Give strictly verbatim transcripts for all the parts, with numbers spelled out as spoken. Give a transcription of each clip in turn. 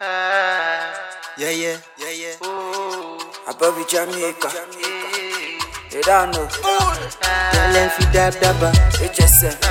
Ah, Yeah, yeah, yeah, yeah. ooh, Above Jamaica. You don't know. ah, Tell fi dab dabba. H S M.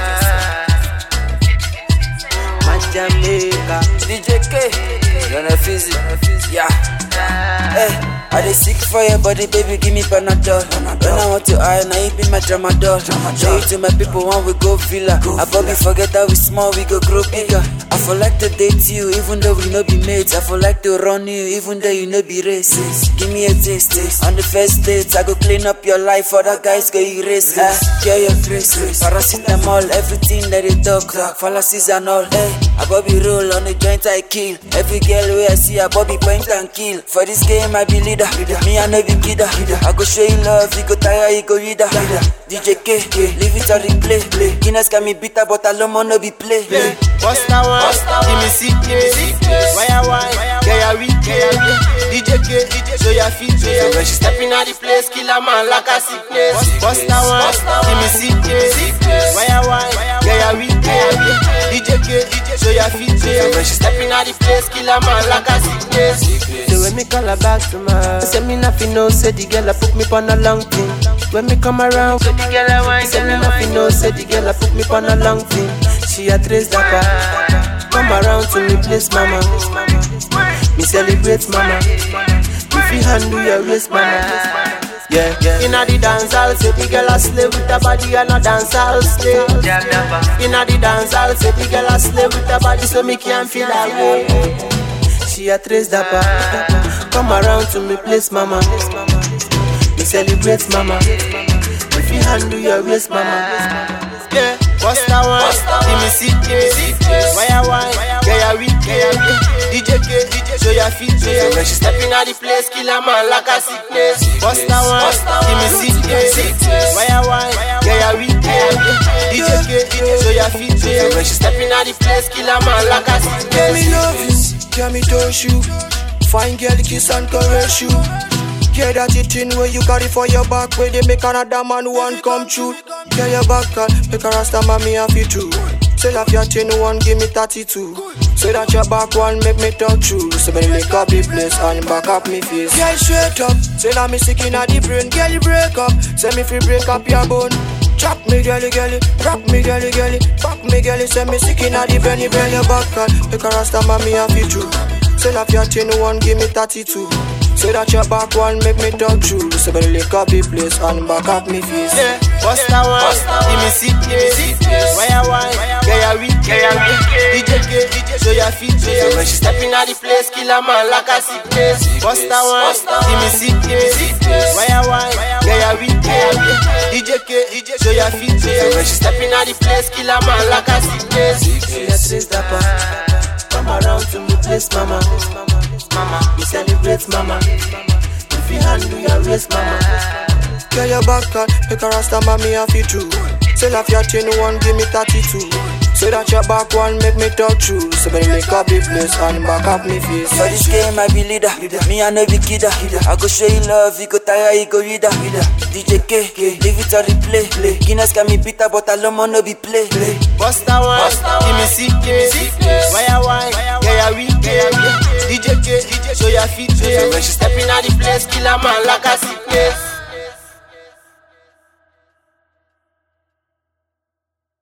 My Jamaica. D J K. You're Fizzy. Yeah. Hey, I dey sick for your body, baby, give me Panadol. When I want to eye, now you be my tramadol. Show you to my people when we go villa. I Bobby forget that we small, we go grow bigger. I feel like to date you, even though we no be mates. I feel like to run you, even though you no be racist. Give me a taste, taste. On the first date, I go clean up your life, other guys go erase. Ah, care your grace, paracetamol, everything that they talk, fallacies and all. Hey, I Bobby roll on the joint I kill. Every girl where I see a Bobby point and kill. For this game I be leader, me I no be kidder. I go show you love, you go tire, you go reader. D J K, leave it on replay. Guinness can me bitter, but Alomo no be play. What's that one? Give me sickness. Why I wine? Get ya weak, get ya weak. D J K, show ya feet. When she stepping out the place, kill a man like a sickness. What's that one? Give me sickness. Why I wine? Get ya weak, get ya weak. D J K, show ya feet. When she stepping out the place, kill a man like a sickness. So when me call her back to my, say me nothing know, say the girl I put me on a long thing. When me come around, say the girl I wine, say me nothing know, say the girl I put me on a long thing. She a trace dapper, come around to me place, mama. Me celebrate, mama. If you handle your waist, mama. Yeah, yeah. Inna the dance hall, say the girl a slave with her body and a dance hall slave. Inna the dance hall, say the girl a slave with her body, so me can't feel that way. She a trace dapper, come around to me place, mama. Me celebrate, mama. If you handle your waist, mama. Yeah, what's that one? Give me sickness. Why I wine? Get ya weak, get ya weak. D J K, show ya feet. When she stepping out the place, kill a man like a sickness. What's that one? Give me sickness. Why I wine? Get ya weak, get ya weak. D J K, show ya feet. When she stepping out the place, kill a man like a sickness. Let me love you, can me touch you. Fine girl, kiss and caress you. Get that it in where you carry for your back, where they make another man one come true. Get your back, girl, make a rasta mommy happy too. Say off your chin one, give me thirty-two. Say that your back one, make me talk true. So me lick up the place and back up me face. Girl straight up, say that me sick in the brain. Girl you break up, say me free break up your bone. Chop me girly girly, rock me girly girly, back me girly. Say me sick in the brain, you bring your back, girl, make a rasta mommy happy too. Say off your chin one, give me thirty-two. Say that your back one, make me talk true. So me lick up the place and back up me face. Yeah, what's that one? Give me sickness. Why I wine? Get ya weak, get ya weak. D J K, show ya feet. When she stepping out the place, kill a man like a sickness. What's that one? Give me sickness. Why I wine? Get ya weak, get ya weak. D J K, show ya feet. When she stepping out the place, kill a man like a sickness. She a trace dapper, come around to me place, mama. Mama, we celebrate, mama. If you handle your waist, mama. Get your back, girl, make a rasta mommy happy too. Say off your chin one, give me thirty-two. Say that your back one, make me talk true. So me lick up the place and back up me face. For this game I be leader, me I no be kidder. I go show you love, you go tire, you go reader. D J K, leave it on replay. Guinness can me bitter, but Alomo no be play. What's that one? Give me sickness. Why I wine? Get ya weak, get ya weak. D J K, show ya feet. When she stepping out the place, kill a man like a sickness.